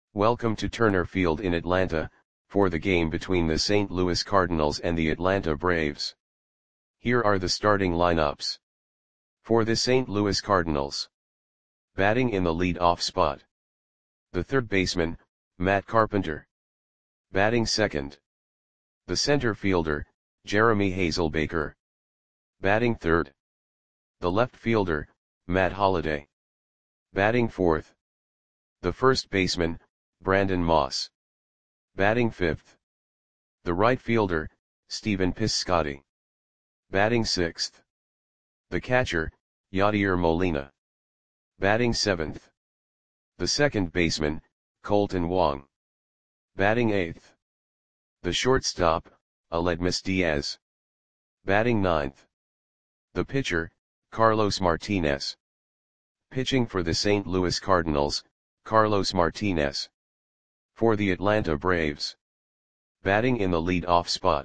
Welcome to Turner Field in Atlanta, for the game between the St. Louis Cardinals and the Atlanta Braves. Here are the starting lineups. For the St. Louis Cardinals. Batting in the lead-off spot. The third baseman, Matt Carpenter. Batting second. The center fielder, Jeremy Hazelbaker. Batting third. The left fielder, Matt Holliday. Batting fourth. The first baseman, Brandon Moss. Batting fifth. The right fielder, Stephen Piscotty. Batting sixth. The catcher, Yadier Molina. Batting seventh. The second baseman, Kolten Wong. Batting eighth. The shortstop, Aledmys Diaz. Batting ninth. The pitcher, Carlos Martinez. Pitching for the St. Louis Cardinals, Carlos Martinez. For the Atlanta Braves. Batting in the lead-off spot.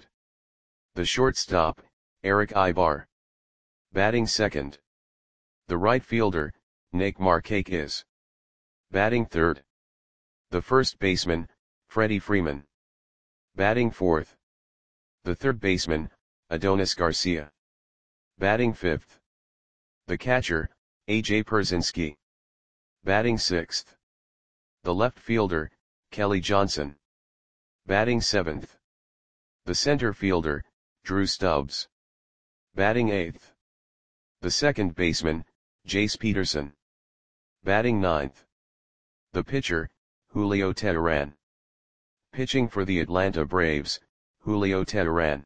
The shortstop, Erick Aybar. Batting second. The right fielder, Nick Markakis. Batting third. The first baseman, Freddie Freeman. Batting fourth. The third baseman, Adonis Garcia. Batting fifth. The catcher, A.J. Pierzynski. Batting sixth. The left fielder, Kelly Johnson. Batting seventh. The center fielder, Drew Stubbs. Batting eighth. The second baseman, Jace Peterson. Batting ninth. The pitcher, Julio Teheran. Pitching for the Atlanta Braves, Julio Teheran.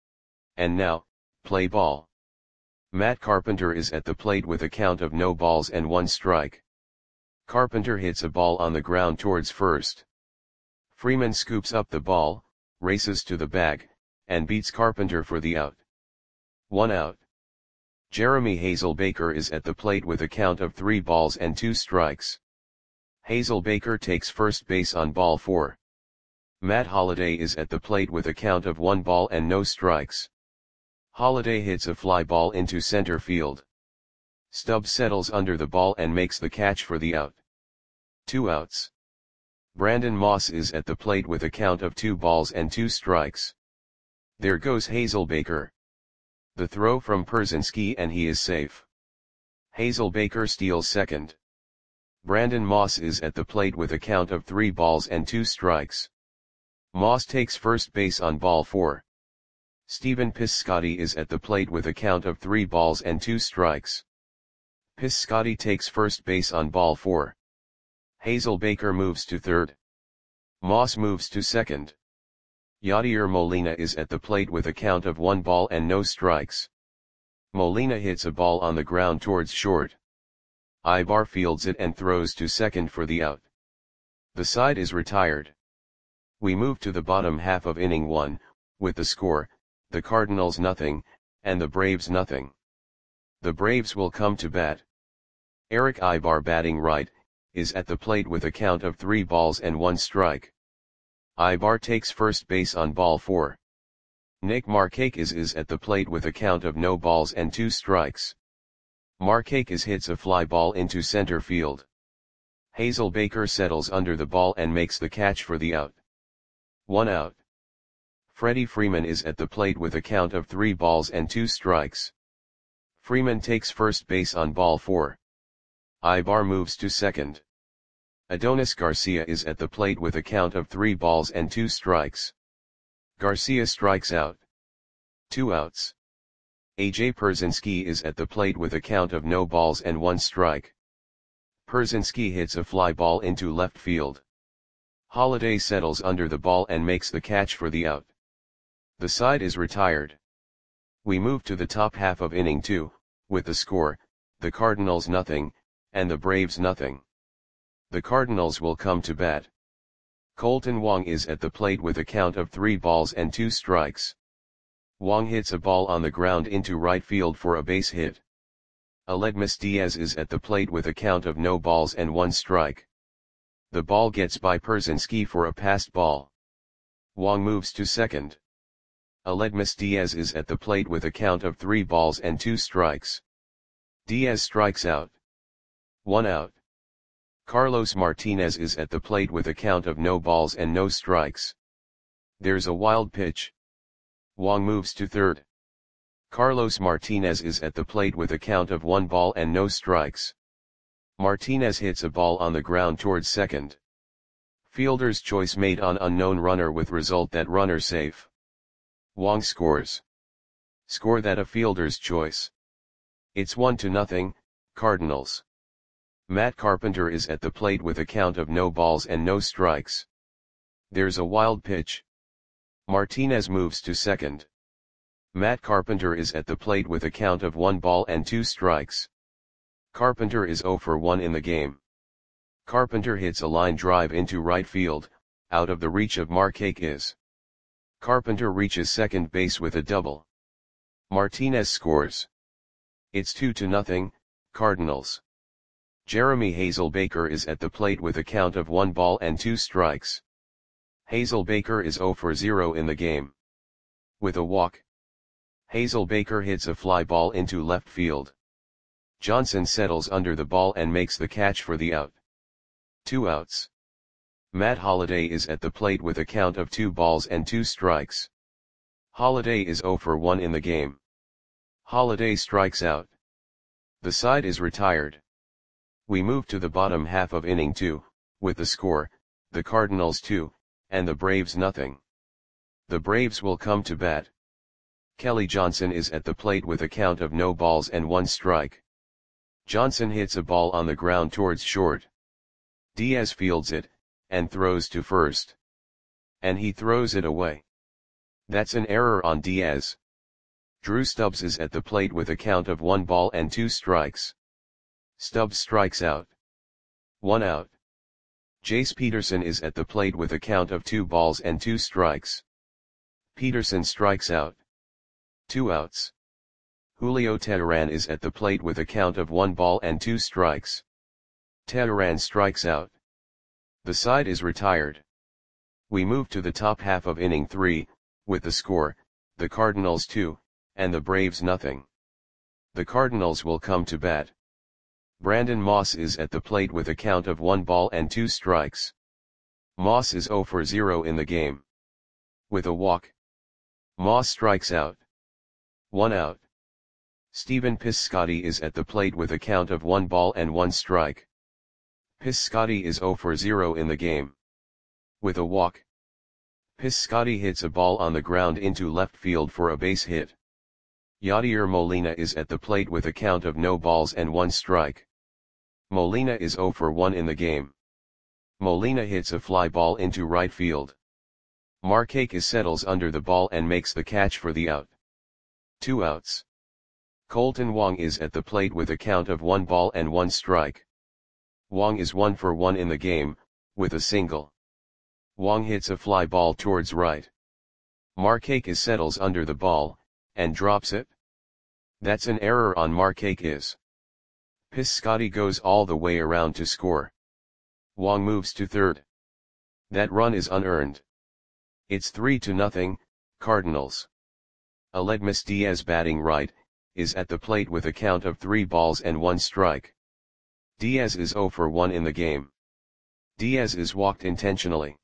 And now, play ball. Matt Carpenter is at the plate with a count of no balls and 1 strike. Carpenter hits a ball on the ground towards first. Freeman scoops up the ball, races to the bag, and beats Carpenter for the out. 1 out. Jeremy Hazelbaker is at the plate with a count of 3 balls and 2 strikes. Hazelbaker takes first base on ball 4. Matt Holliday is at the plate with a count of 1 ball and no strikes. Holliday hits a fly ball into center field. Stubbs settles under the ball and makes the catch for the out. 2 outs. Brandon Moss is at the plate with a count of 2 balls and 2 strikes. There goes Hazelbaker. The throw from Pierzynski and he is safe. Hazelbaker steals second. Brandon Moss is at the plate with a count of 3 balls and 2 strikes. Moss takes first base on ball 4. Stephen Piscotty is at the plate with a count of 3 balls and 2 strikes. Piscotty takes first base on ball 4. Hazelbaker moves to third. Moss moves to second. Yadier Molina is at the plate with a count of 1 ball and no strikes. Molina hits a ball on the ground towards short. Aybar fields it and throws to second for the out. The side is retired. We move to the bottom half of inning 1, with the score, the Cardinals nothing, and the Braves nothing. The Braves will come to bat. Erick Aybar batting right, is at the plate with a count of 3 balls and 1 strike. Aybar takes first base on ball 4. Nick Markakis is at the plate with a count of no balls and 2 strikes. Markakis hits a fly ball into center field. Hazelbaker settles under the ball and makes the catch for the out. 1 out. Freddie Freeman is at the plate with a count of 3 balls and 2 strikes. Freeman takes first base on ball 4. Aybar moves to second. Adonis Garcia is at the plate with a count of 3 balls and 2 strikes. Garcia strikes out. 2 outs. A.J. Pierzynski is at the plate with a count of no balls and 1 strike. Pierzynski hits a fly ball into left field. Holliday settles under the ball and makes the catch for the out. The side is retired. We move to the top half of inning 2, with the score, the Cardinals nothing, and the Braves nothing. The Cardinals will come to bat. Kolten Wong is at the plate with a count of 3 balls and 2 strikes. Wong hits a ball on the ground into right field for a base hit. Aledmys Diaz is at the plate with a count of no balls and 1 strike. The ball gets by Pierzynski for a passed ball. Wong moves to second. Aledmys Diaz is at the plate with a count of 3 balls and 2 strikes. Diaz strikes out. 1 out. Carlos Martinez is at the plate with a count of no balls and no strikes. There's a wild pitch. Wong moves to third. Carlos Martinez is at the plate with a count of 1 ball and no strikes. Martinez hits a ball on the ground towards second. Fielder's choice made on unknown runner with result that runner safe. Wong scores. Score that a fielder's choice. It's 1-0, Cardinals. Matt Carpenter is at the plate with a count of no balls and no strikes. There's a wild pitch. Martinez moves to second. Matt Carpenter is at the plate with a count of 1 ball and 2 strikes. Carpenter is 0 for 1 in the game. Carpenter hits a line drive into right field, out of the reach of Markakis. Carpenter reaches second base with a double. Martinez scores. It's 2-0, Cardinals. Jeremy Hazelbaker is at the plate with a count of 1 ball and 2 strikes. Hazelbaker is 0 for 0 in the game. With a walk. Hazelbaker hits a fly ball into left field. Johnson settles under the ball and makes the catch for the out. 2 outs. Matt Holliday is at the plate with a count of 2 balls and 2 strikes. Holliday is 0 for 1 in the game. Holliday strikes out. The side is retired. We move to the bottom half of inning 2, with the score, the Cardinals 2, and the Braves 0. The Braves will come to bat. Kelly Johnson is at the plate with a count of no balls and 1 strike. Johnson hits a ball on the ground towards short. Diaz fields it, and throws to first. And he throws it away. That's an error on Diaz. Drew Stubbs is at the plate with a count of 1 ball and 2 strikes. Stubbs strikes out. 1 out. Jace Peterson is at the plate with a count of 2 balls and 2 strikes. Peterson strikes out. 2 outs. Julio Teheran is at the plate with a count of 1 ball and 2 strikes. Teheran strikes out. The side is retired. We move to the top half of inning 3, with the score, the Cardinals 2, and the Braves 0. The Cardinals will come to bat. Brandon Moss is at the plate with a count of 1 ball and 2 strikes. Moss is 0 for 0 in the game. With a walk. Moss strikes out. 1 out. Stephen Piscotty is at the plate with a count of 1 ball and 1 strike. Piscotty is 0 for 0 in the game. With a walk. Piscotty hits a ball on the ground into left field for a base hit. Yadier Molina is at the plate with a count of no balls and 1 strike. Molina is 0 for 1 in the game. Molina hits a fly ball into right field. Markakis settles under the ball and makes the catch for the out. 2 outs. Colton Wong is at the plate with a count of 1 ball and 1 strike. Wong is 1 for 1 in the game, with a single. Wong hits a fly ball towards right. Markakis settles under the ball, and drops it. That's an error on Markakis. Piscotty goes all the way around to score. Wong moves to third. That run is unearned. It's 3-0, Cardinals. Aledmus Diaz batting right, is at the plate with a count of 3 balls and 1 strike. Diaz is 0 for 1 in the game. Diaz is walked intentionally.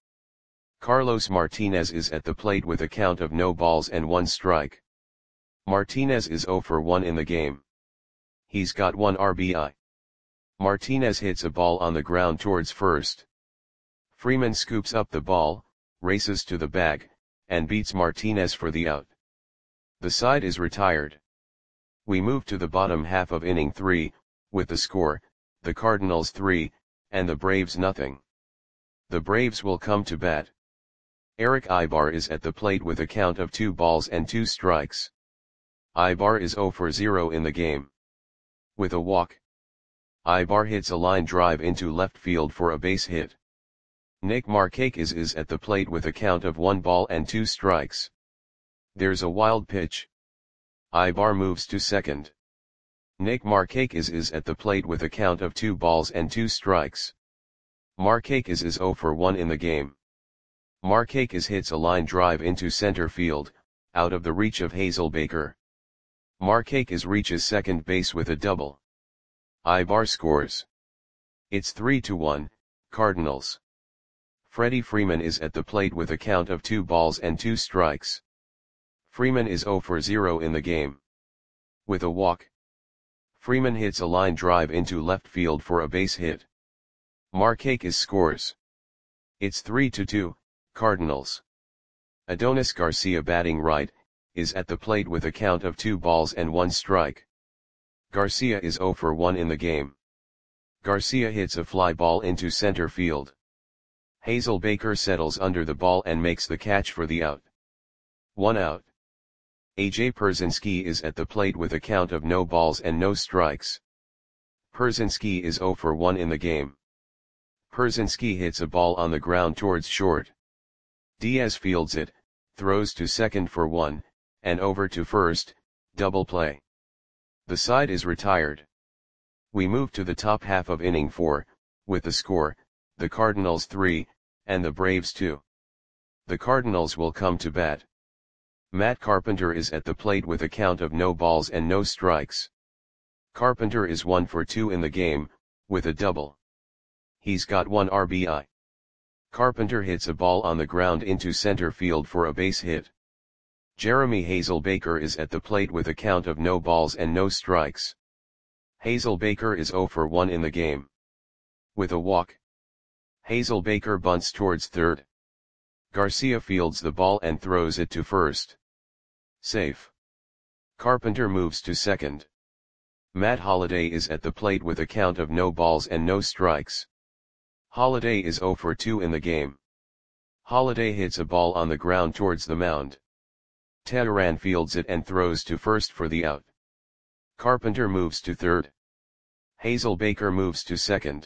Carlos Martinez is at the plate with a count of no balls and 1 strike. Martinez is 0 for 1 in the game. He's got 1 RBI. Martinez hits a ball on the ground towards first. Freeman scoops up the ball, races to the bag, and beats Martinez for the out. The side is retired. We move to the bottom half of inning 3, with the score, the Cardinals 3, and the Braves 0. The Braves will come to bat. Eric Ibar is at the plate with a count of 2 balls and 2 strikes. Ibar is 0 for 0 in the game. With a walk. Ibar hits a line drive into left field for a base hit. Nick Markakis is at the plate with a count of 1 ball and 2 strikes. There's a wild pitch. Ibar moves to second. Nick Markakis is at the plate with a count of 2 balls and 2 strikes. Markakis is 0 for 1 in the game. Markakis hits a line drive into center field, out of the reach of Hazelbaker. Markakis reaches second base with a double. Ibar scores. It's 3-1, Cardinals. Freddie Freeman is at the plate with a count of 2 balls and 2 strikes. Freeman is 0 for 0 in the game. With a walk, Freeman hits a line drive into left field for a base hit. Markakis scores. It's 3-2, Cardinals. Adonis Garcia, batting right, is at the plate with a count of 2 balls and 1 strike. Garcia is 0 for 1 in the game. Garcia hits a fly ball into center field. Hazelbaker settles under the ball and makes the catch for the out. 1 out. A.J. Pierzynski is at the plate with a count of no balls and no strikes. Pierzynski is 0 for 1 in the game. Pierzynski hits a ball on the ground towards short. Diaz fields it, throws to second for 1, and over to first, double play. The side is retired. We move to the top half of inning 4, with the score, the Cardinals 3, and the Braves 2. The Cardinals will come to bat. Matt Carpenter is at the plate with a count of no balls and no strikes. Carpenter is 1 for 2 in the game, with a double. He's got 1 RBI. Carpenter hits a ball on the ground into center field for a base hit. Jeremy Hazelbaker is at the plate with a count of no balls and no strikes. Hazelbaker is 0 for 1 in the game. With a walk, Hazelbaker bunts towards third. Garcia fields the ball and throws it to first. Safe. Carpenter moves to second. Matt Holliday is at the plate with a count of no balls and no strikes. Holliday is 0 for 2 in the game. Holliday hits a ball on the ground towards the mound. Teheran fields it and throws to first for the out. Carpenter moves to third. Hazelbaker moves to second.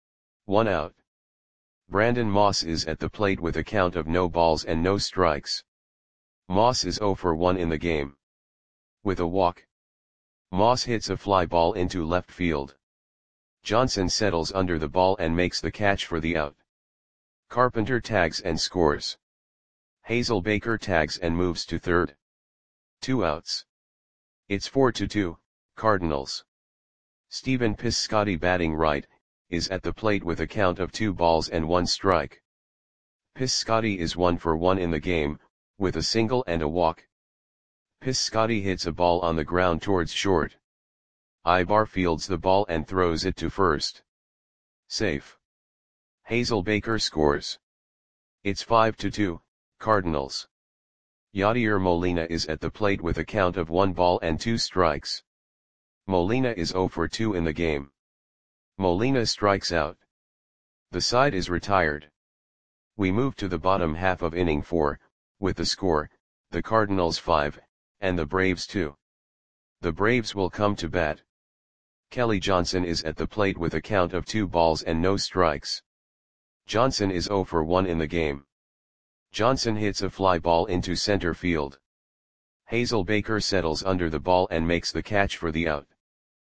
1 out. Brandon Moss is at the plate with a count of no balls and no strikes. Moss is 0 for 1 in the game. With a walk, Moss hits a fly ball into left field. Johnson settles under the ball and makes the catch for the out. Carpenter tags and scores. Hazelbaker tags and moves to third. 2 outs. It's 4-2, Cardinals. Stephen Piscotty, batting right, is at the plate with a count of 2 balls and 1 strike. Piscotty is 1 for 1 in the game, with a single and a walk. Piscotty hits a ball on the ground towards short. Ibar fields the ball and throws it to first. Safe. Hazelbaker scores. It's 5-2, Cardinals. Yadier Molina is at the plate with a count of 1 ball and 2 strikes. Molina is 0 for 2 in the game. Molina strikes out. The side is retired. We move to the bottom half of inning 4, with the score, the Cardinals 5, and the Braves 2. The Braves will come to bat. Kelly Johnson is at the plate with a count of 2 balls and no strikes. Johnson is 0 for 1 in the game. Johnson hits a fly ball into center field. Hazelbaker settles under the ball and makes the catch for the out.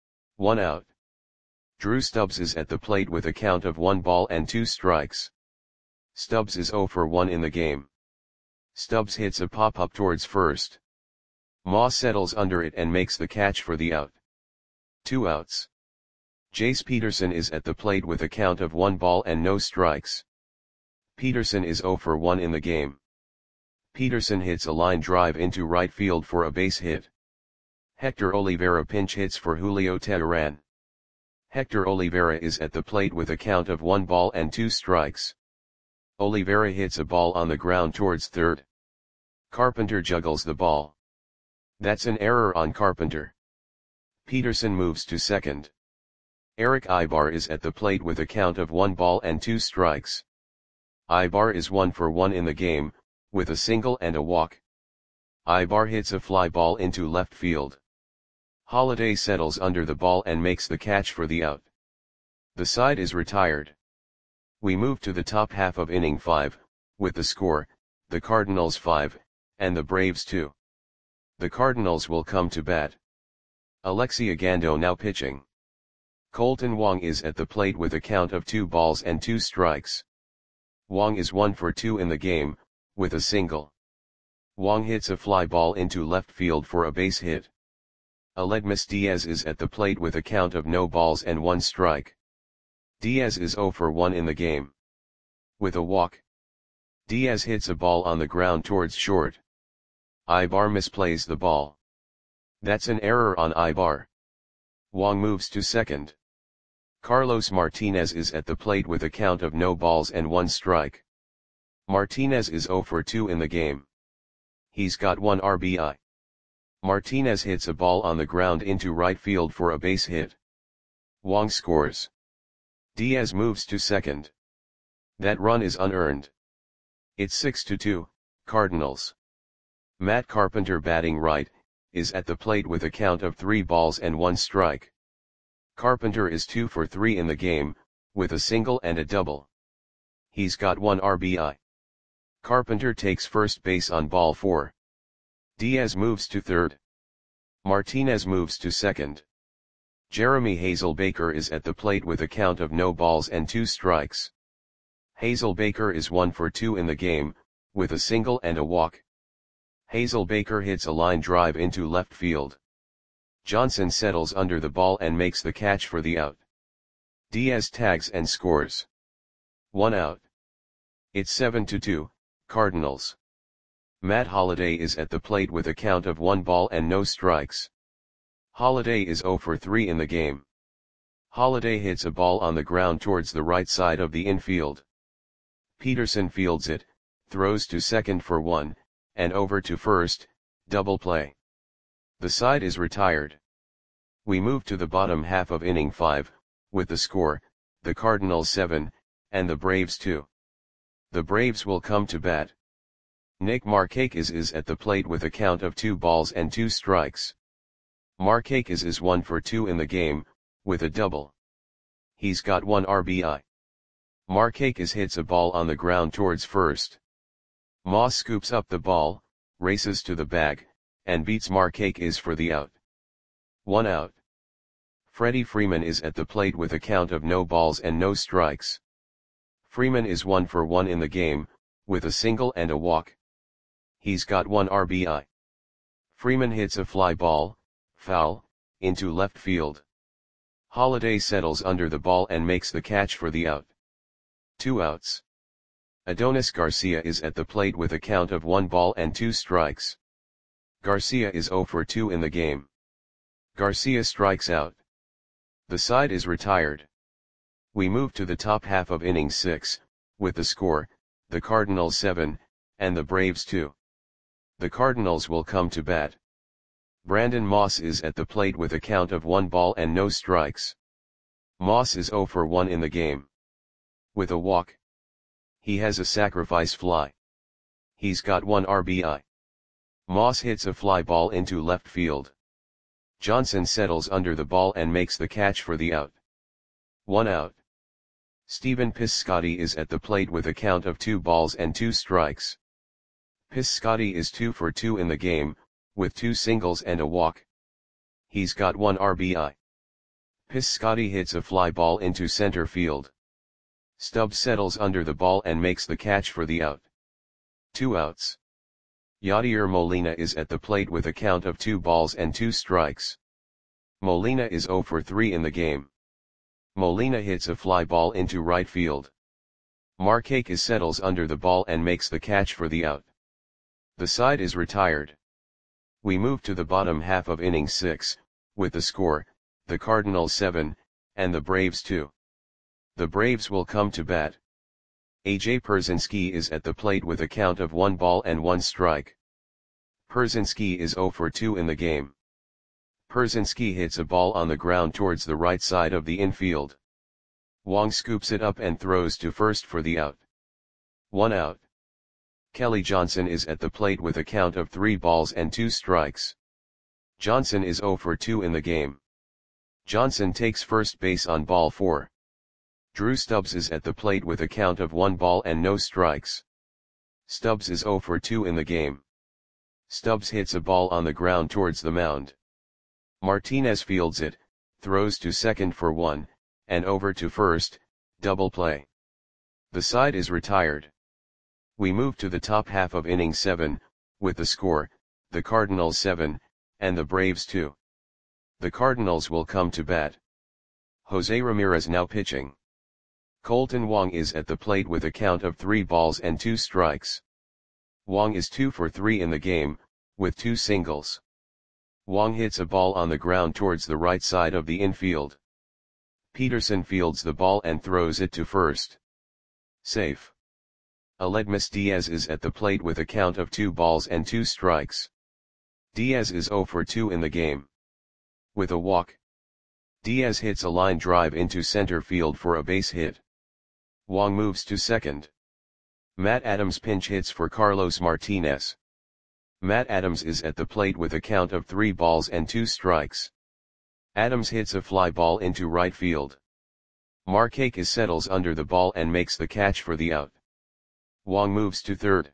1 out. Drew Stubbs is at the plate with a count of 1 ball and 2 strikes. Stubbs is 0 for 1 in the game. Stubbs hits a pop-up towards first. Moss settles under it and makes the catch for the out. 2 outs. Jace Peterson is at the plate with a count of 1 ball and no strikes. Peterson is 0 for 1 in the game. Peterson hits a line drive into right field for a base hit. Hector Olivera pinch hits for Julio Teheran. Hector Olivera is at the plate with a count of 1 ball and 2 strikes. Olivera hits a ball on the ground towards third. Carpenter juggles the ball. That's an error on Carpenter. Peterson moves to second. Eric Ibar is at the plate with a count of 1 ball and 2 strikes. Ibar is 1 for 1 in the game, with a single and a walk. Ibar hits a fly ball into left field. Holliday settles under the ball and makes the catch for the out. The side is retired. We move to the top half of inning 5, with the score, the Cardinals 5, and the Braves 2. The Cardinals will come to bat. Alexi Ogando now pitching. Colton Wong is at the plate with a count of 2 balls and 2 strikes. Wong is 1 for 2 in the game, with a single. Wong hits a fly ball into left field for a base hit. Aledmus Diaz is at the plate with a count of no balls and 1 strike. Diaz is 0 for 1 in the game. With a walk, Diaz hits a ball on the ground towards short. Ibar misplays the ball. That's an error on Ibar. Wong moves to second. Carlos Martinez is at the plate with a count of no balls and 1 strike. Martinez is 0 for 2 in the game. He's got 1 RBI. Martinez hits a ball on the ground into right field for a base hit. Wong scores. Diaz moves to second. That run is unearned. It's 6-2, Cardinals. Matt Carpenter, batting right, is at the plate with a count of 3 balls and 1 strike. Carpenter is 2 for 3 in the game, with a single and a double. He's got 1 RBI. Carpenter takes first base on ball 4. Diaz moves to third. Martinez moves to second. Jeremy Hazelbaker is at the plate with a count of no balls and 2 strikes. Hazelbaker is 1 for 2 in the game, with a single and a walk. Hazelbaker hits a line drive into left field. Johnson settles under the ball and makes the catch for the out. Diaz tags and scores. 1 out. It's 7-2, Cardinals. Matt Holliday is at the plate with a count of 1 ball and no strikes. Holliday is 0 for 3 in the game. Holliday hits a ball on the ground towards the right side of the infield. Peterson fields it, throws to second for 1, and over to first, double play. The side is retired. We move to the bottom half of inning 5, with the score, the Cardinals 7, and the Braves 2. The Braves will come to bat. Nick Markakis is at the plate with a count of 2 balls and 2 strikes. Markakis is 1 for 2 in the game, with a double. He's got 1 RBI. Markakis hits a ball on the ground towards first. Moss scoops up the ball, races to the bag, and beats Markakis for the out. 1 out. Freddie Freeman is at the plate with a count of no balls and no strikes. Freeman is 1 for 1 in the game, with a single and a walk. He's got 1 RBI. Freeman hits a fly ball, foul, into left field. Holliday settles under the ball and makes the catch for the out. 2 outs. Adonis Garcia is at the plate with a count of 1 ball and 2 strikes. Garcia is 0 for 2 in the game. Garcia strikes out. The side is retired. We move to the top half of inning 6, with the score, the Cardinals 7, and the Braves 2. The Cardinals will come to bat. Brandon Moss is at the plate with a count of 1 ball and no strikes. Moss is 0 for 1 in the game. With a walk. He has a sacrifice fly. He's got 1 RBI. Moss hits a fly ball into left field. Johnson settles under the ball and makes the catch for the out. 1 out. Stephen Piscotty is at the plate with a count of 2 balls and 2 strikes. Piscotty is 2 for 2 in the game, with 2 singles and a walk. He's got 1 RBI. Piscotty hits a fly ball into center field. Stubbs settles under the ball and makes the catch for the out. 2 outs. Yadier Molina is at the plate with a count of 2 balls and 2 strikes. Molina is 0 for 3 in the game. Molina hits a fly ball into right field. Markakis settles under the ball and makes the catch for the out. The side is retired. We move to the bottom half of inning 6, with the score, the Cardinals 7, and the Braves 2. The Braves will come to bat. AJ Pierzynski is at the plate with a count of 1 ball and 1 strike. Pierzynski is 0 for 2 in the game. Pierzynski hits a ball on the ground towards the right side of the infield. Wong scoops it up and throws to first for the out. 1 out. Kelly Johnson is at the plate with a count of 3 balls and 2 strikes. Johnson is 0 for 2 in the game. Johnson takes first base on ball 4. Drew Stubbs is at the plate with a count of 1 ball and no strikes. Stubbs is 0 for 2 in the game. Stubbs hits a ball on the ground towards the mound. Martinez fields it, throws to second for 1, and over to first, double play. The side is retired. We move to the top half of inning 7, with the score, the Cardinals 7, and the Braves 2. The Cardinals will come to bat. Jose Ramirez now pitching. Kolten Wong is at the plate with a count of 3 balls and 2 strikes. Wong is 2 for 3 in the game, with 2 singles. Wong hits a ball on the ground towards the right side of the infield. Peterson fields the ball and throws it to first. Safe. Aledmus Diaz is at the plate with a count of 2 balls and 2 strikes. Diaz is 0 for 2 in the game. With a walk, Diaz hits a line drive into center field for a base hit. Wong moves to second. Matt Adams pinch hits for Carlos Martinez. Matt Adams is at the plate with a count of 3 balls and 2 strikes. Adams hits a fly ball into right field. Markakis settles under the ball and makes the catch for the out. Wong moves to third.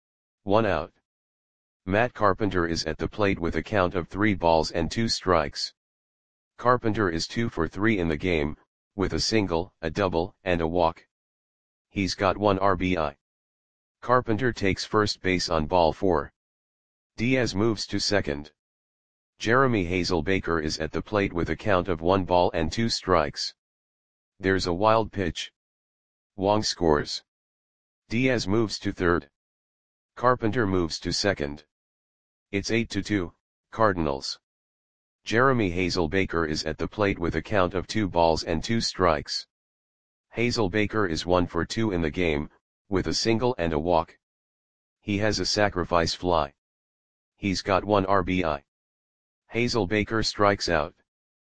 1 out. Matt Carpenter is at the plate with a count of 3 balls and 2 strikes. Carpenter is 2 for 3 in the game, with a single, a double, and a walk. He's got 1 RBI. Carpenter takes first base on ball 4. Diaz moves to second. Jeremy Hazelbaker is at the plate with a count of 1 ball and 2 strikes. There's a wild pitch. Wong scores. Diaz moves to third. Carpenter moves to second. It's 8-2, Cardinals. Jeremy Hazelbaker is at the plate with a count of 2 balls and 2 strikes. Hazelbaker is 1 for 2 in the game, with a single and a walk. He has a sacrifice fly. He's got 1 RBI. Hazelbaker strikes out.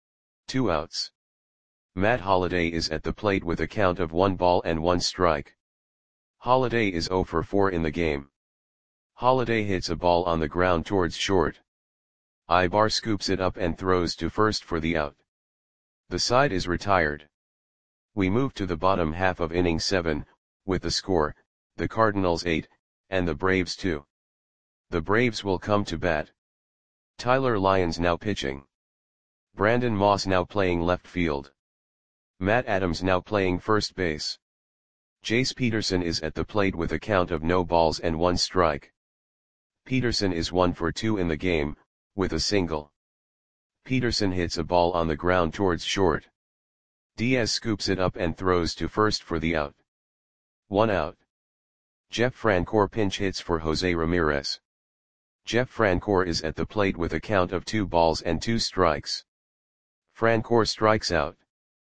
2 outs. Matt Holliday is at the plate with a count of 1 ball and 1 strike. Holliday is 0 for 4 in the game. Holliday hits a ball on the ground towards short. Ibar scoops it up and throws to first for the out. The side is retired. We move to the bottom half of inning 7, with the score, the Cardinals 8, and the Braves 2. The Braves will come to bat. Tyler Lyons now pitching. Brandon Moss now playing left field. Matt Adams now playing first base. Jace Peterson is at the plate with a count of no balls and 1 strike. Peterson is 1 for 2 in the game, with a single. Peterson hits a ball on the ground towards short. Diaz scoops it up and throws to first for the out. 1 out. Jeff Francoeur pinch hits for Jose Ramirez. Jeff Francoeur is at the plate with a count of 2 balls and 2 strikes. Francoeur strikes out.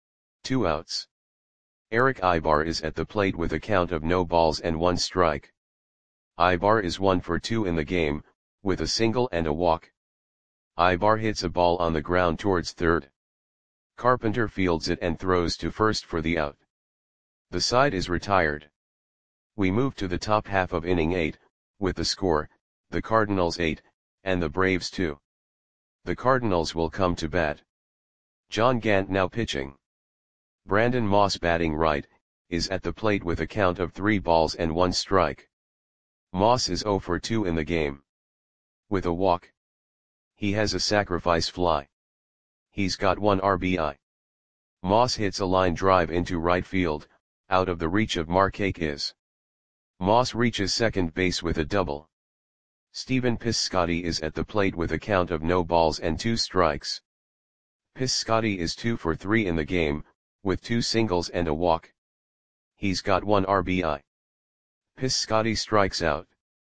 2 outs. Eric Ibar is at the plate with a count of no balls and 1 strike. Ibar is 1 for 2 in the game, with a single and a walk. Ibar hits a ball on the ground towards third. Carpenter fields it and throws to first for the out. The side is retired. We move to the top half of inning 8, with the score, the Cardinals 8, and the Braves 2. The Cardinals will come to bat. John Gant now pitching. Brandon Moss batting right, is at the plate with a count of 3 balls and 1 strike. Moss is 0 for 2 in the game. With a walk. He has a sacrifice fly. He's got 1 RBI. Moss hits a line drive into right field, out of the reach of Markakis. Moss reaches second base with a double. Stephen Piscotty is at the plate with a count of no balls and 2 strikes. Piscotty is 2 for 3 in the game, with 2 singles and a walk. He's got 1 RBI. Piscotty strikes out.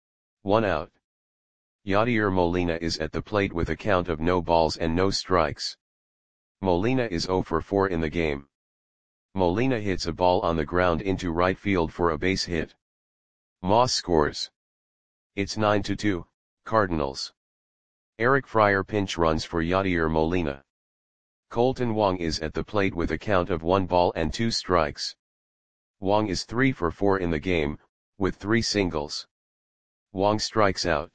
1 out. Yadier Molina is at the plate with a count of no balls and no strikes. Molina is 0 for 4 in the game. Molina hits a ball on the ground into right field for a base hit. Moss scores. It's 9-2, Cardinals. Eric Fryer pinch runs for Yadier Molina. Kolten Wong is at the plate with a count of 1 ball and 2 strikes. Wong is 3 for 4 in the game, with 3 singles. Wong strikes out.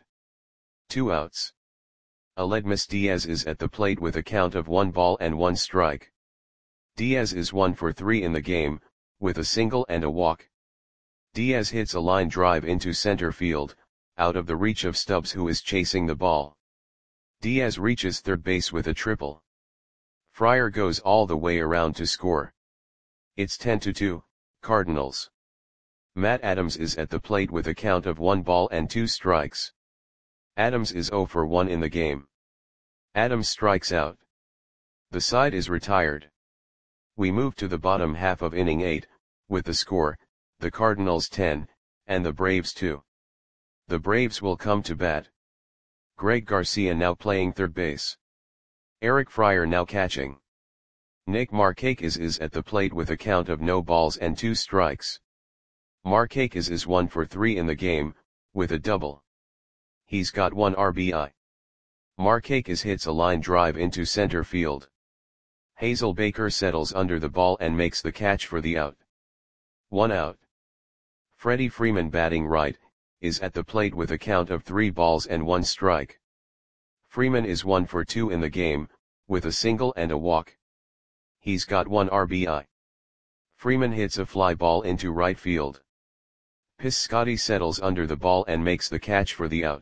2 outs. Aledmus Diaz is at the plate with a count of 1 ball and 1 strike. Diaz is 1 for 3 in the game, with a single and a walk. Diaz hits a line drive into center field, out of the reach of Stubbs who is chasing the ball. Diaz reaches third base with a triple. Fryer goes all the way around to score. It's 10-2, Cardinals. Matt Adams is at the plate with a count of 1 ball and 2 strikes. Adams is 0 for 1 in the game. Adams strikes out. The side is retired. We move to the bottom half of inning 8, with the score, the Cardinals 10, and the Braves 2. The Braves will come to bat. Greg Garcia now playing third base. Eric Fryer now catching. Nick Markakis is at the plate with a count of no balls and 2 strikes. Markakis is 1 for 3 in the game, with a double. He's got 1 RBI. Markakis hits a line drive into center field. Hazel Baker settles under the ball and makes the catch for the out. 1 out. Freddie Freeman batting right, is at the plate with a count of 3 balls and 1 strike. Freeman is 1 for 2 in the game, with a single and a walk. He's got 1 RBI. Freeman hits a fly ball into right field. Piscotty settles under the ball and makes the catch for the out.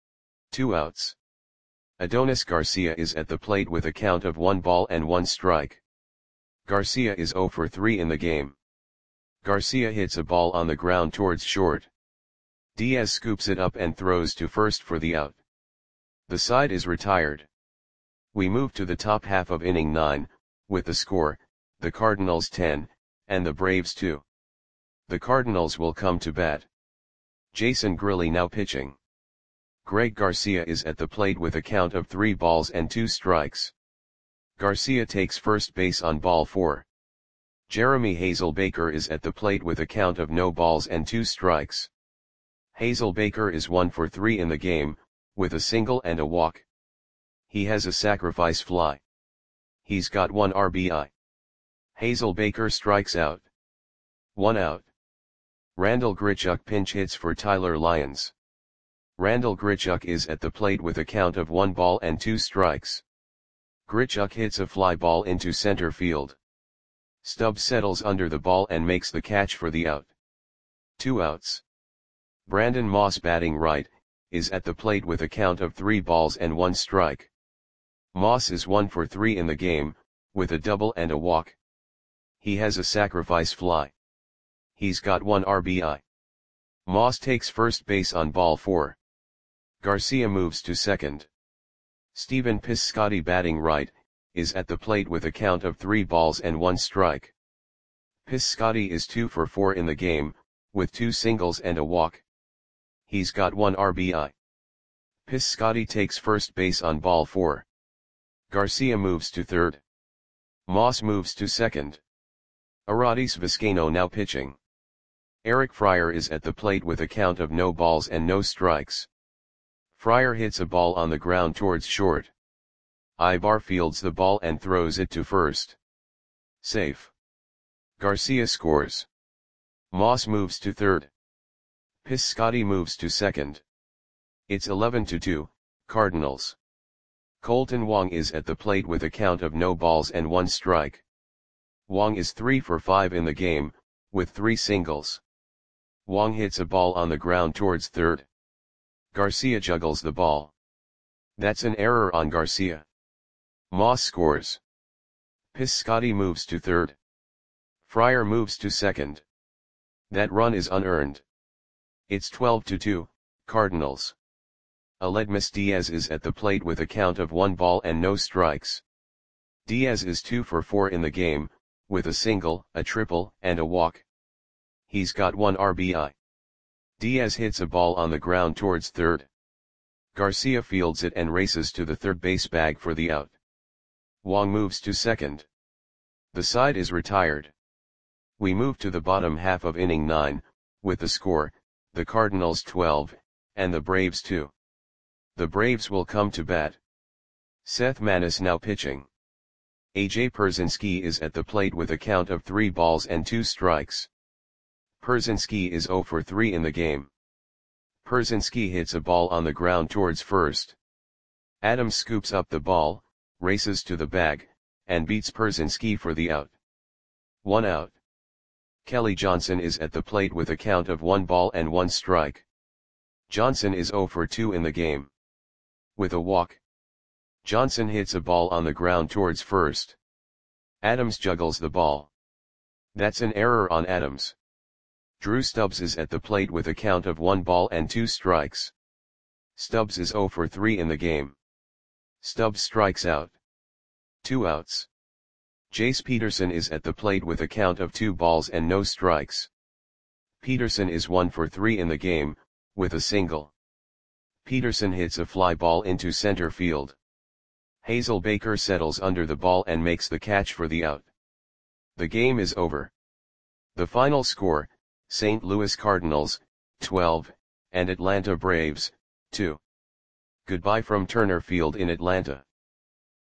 2 outs. Adonis Garcia is at the plate with a count of 1 ball and 1 strike. Garcia is 0 for 3 in the game. Garcia hits a ball on the ground towards short. Diaz scoops it up and throws to first for the out. The side is retired. We move to the top half of inning 9, with the score, the Cardinals 10, and the Braves 2. The Cardinals will come to bat. Jason Grilli now pitching. Greg Garcia is at the plate with a count of 3 balls and 2 strikes. Garcia takes first base on ball 4. Jeremy Hazel Baker is at the plate with a count of no balls and 2 strikes. Hazel Baker is 1 for 3 in the game, with a single and a walk. He has a sacrifice fly. He's got 1 RBI. Hazel Baker strikes out. 1 out. Randall Grichuk pinch hits for Tyler Lyons. Randall Grichuk is at the plate with a count of 1 ball and 2 strikes. Grichuk hits a fly ball into center field. Stubbs settles under the ball and makes the catch for the out. 2 outs. Brandon Moss batting right, is at the plate with a count of 3 balls and 1 strike. Moss is 1 for 3 in the game, with a double and a walk. He has a sacrifice fly. He's got 1 RBI. Moss takes first base on ball 4. Garcia moves to second. Stephen Piscotty batting right, is at the plate with a count of 3 balls and 1 strike. Piscotty is 2 for 4 in the game, with 2 singles and a walk. He's got 1 RBI. Piscotty takes first base on ball 4. Garcia moves to third. Moss moves to second. Aradis Vizcaino now pitching. Eric Fryer is at the plate with a count of no balls and no strikes. Fryer hits a ball on the ground towards short. Ibar fields the ball and throws it to first. Safe. Garcia scores. Moss moves to third. Piscotty moves to second. It's 11-2, Cardinals. Colton Wong is at the plate with a count of no balls and 1 strike. Wong is 3 for 5 in the game, with 3 singles. Wong hits a ball on the ground towards third. Garcia juggles the ball. That's an error on Garcia. Moss scores. Piscotty moves to third. Fryer moves to second. That run is unearned. It's 12-2, Cardinals. Aledmus Diaz is at the plate with a count of 1 ball and no strikes. Diaz is 2 for 4 in the game, with a single, a triple, and a walk. He's got 1 RBI. Diaz hits a ball on the ground towards third. Garcia fields it and races to the third base bag for the out. Wong moves to second. The side is retired. We move to the bottom half of inning 9, with the score, the Cardinals 12, and the Braves 2. The Braves will come to bat. Seth Manis now pitching. AJ Pierzynski is at the plate with a count of 3 balls and 2 strikes. Pierzynski is 0 for 3 in the game. Pierzynski hits a ball on the ground towards first. Adams scoops up the ball, races to the bag, and beats Pierzynski for the out. 1 out. Kelly Johnson is at the plate with a count of 1 ball and 1 strike. Johnson is 0 for 2 in the game. With a walk. Johnson hits a ball on the ground towards first. Adams juggles the ball. That's an error on Adams. Drew Stubbs is at the plate with a count of 1 ball and 2 strikes. Stubbs is 0 for 3 in the game. Stubbs strikes out. 2 outs. Jace Peterson is at the plate with a count of 2 balls and no strikes. Peterson is 1 for 3 in the game, with a single. Peterson hits a fly ball into center field. Hazel Baker settles under the ball and makes the catch for the out. The game is over. The final score, St. Louis Cardinals, 12, and Atlanta Braves, 2. Goodbye from Turner Field in Atlanta.